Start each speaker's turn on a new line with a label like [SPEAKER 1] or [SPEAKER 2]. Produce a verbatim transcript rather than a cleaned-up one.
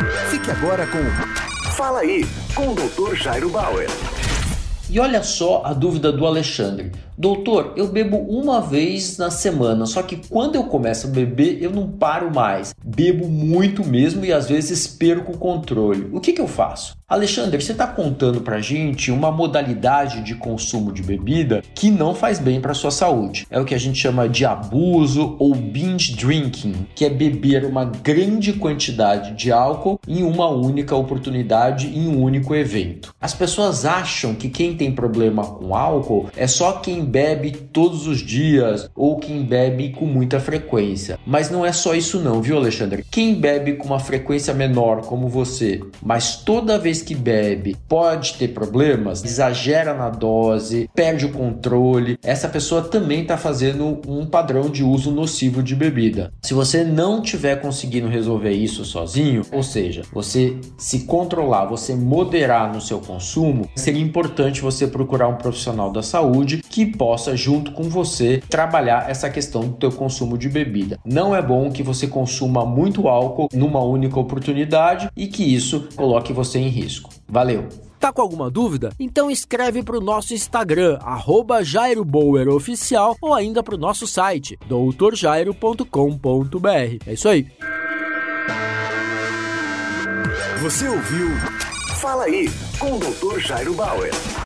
[SPEAKER 1] Fique agora com Fala Aí, com o doutor Jairo Bauer.
[SPEAKER 2] E olha só a dúvida do Alexandre. Doutor, eu bebo uma vez na semana, só que quando eu começo a beber, eu não paro mais. Bebo muito mesmo e às vezes perco o controle. O que que eu faço? Alexandre, você está contando pra gente uma modalidade de consumo de bebida que não faz bem para sua saúde. É o que a gente chama de abuso ou binge drinking, que é beber uma grande quantidade de álcool em uma única oportunidade, em um único evento. As pessoas acham que quem tem problema com álcool é só quem bebe todos os dias ou quem bebe com muita frequência. Mas não é só isso não, viu, Alexandre? Quem bebe com uma frequência menor, como você, mas toda vez que bebe pode ter problemas, exagera na dose, perde o controle, essa pessoa também está fazendo um padrão de uso nocivo de bebida. Se você não estiver conseguindo resolver isso sozinho, ou seja, você se controlar, você moderar no seu consumo, seria importante você procurar um profissional da saúde que possa, junto com você, trabalhar essa questão do teu consumo de bebida. Não é bom que você consuma muito álcool numa única oportunidade e que isso coloque você em risco. Valeu!
[SPEAKER 3] Tá com alguma dúvida? Então escreve para o nosso Instagram, arroba Jairo Bauer Oficial, ou ainda para o nosso site, doutor jairo ponto com ponto b r. É isso aí!
[SPEAKER 1] Você ouviu Fala Aí, com o doutor Jairo Bauer.